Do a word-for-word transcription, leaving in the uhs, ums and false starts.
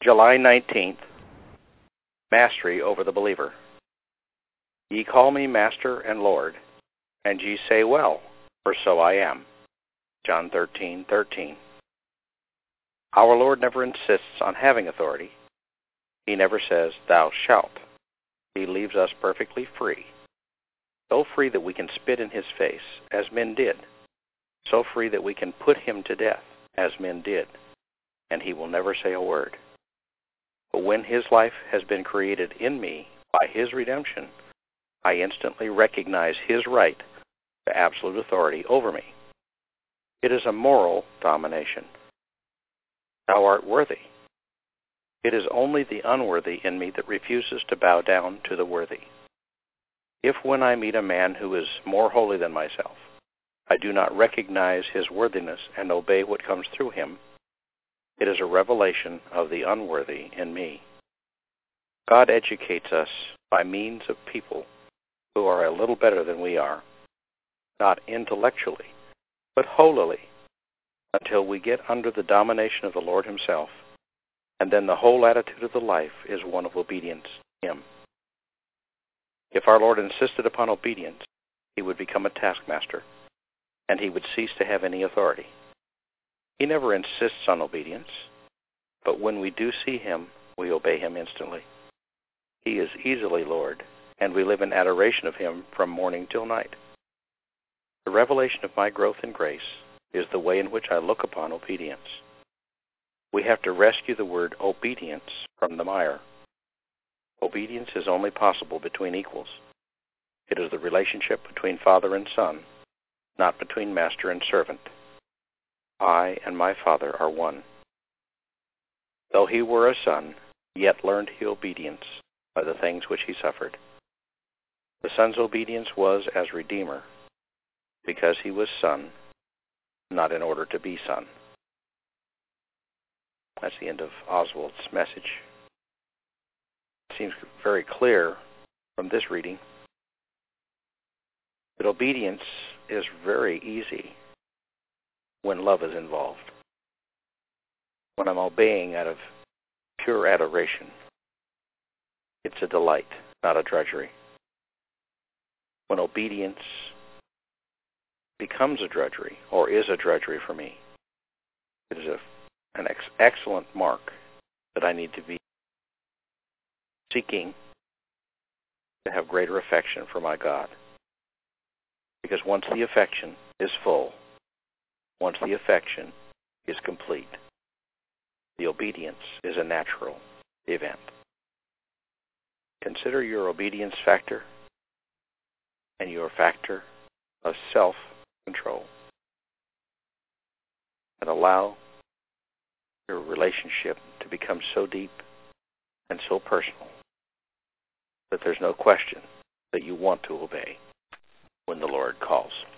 July nineteenth, Mastery over the believer. Ye call me Master and Lord, and ye say well, for so I am. John thirteen thirteen. Our Lord never insists on having authority. He never says, thou shalt. He leaves us perfectly free. So free that we can spit in his face, as men did. So free that we can put him to death, as men did. And he will never say a word. But when his life has been created in me by his redemption, I instantly recognize his right to absolute authority over me. It is a moral domination. Thou art worthy. It is only the unworthy in me that refuses to bow down to the worthy. If when I meet a man who is more holy than myself, I do not recognize his worthiness and obey what comes through him, it is a revelation of the unworthy in me. God educates us by means of people who are a little better than we are, not intellectually, but holily, until we get under the domination of the Lord himself, and then the whole attitude of the life is one of obedience to him. If our Lord insisted upon obedience, he would become a taskmaster, and he would cease to have any authority. He never insists on obedience, but when we do see him, we obey him instantly. He is easily Lord, and we live in adoration of him from morning till night. The revelation of my growth in grace is the way in which I look upon obedience. We have to rescue the word obedience from the mire. Obedience is only possible between equals. It is the relationship between father and son, not between master and servant. I and my Father are one. Though he were a son, yet learned he obedience by the things which he suffered. The son's obedience was as Redeemer, because he was son, not in order to be son. That's the end of Oswald's message. It seems very clear from this reading that obedience is very easy when love is involved. When I'm obeying out of pure adoration, it's a delight, not a drudgery. When obedience becomes a drudgery, or is a drudgery for me, it is a, an ex- excellent mark that I need to be seeking to have greater affection for my God. Because once the affection is full, once the affection is complete, the obedience is a natural event. Consider your obedience factor and your factor of self-control, and allow your relationship to become so deep and so personal that there's no question that you want to obey when the Lord calls.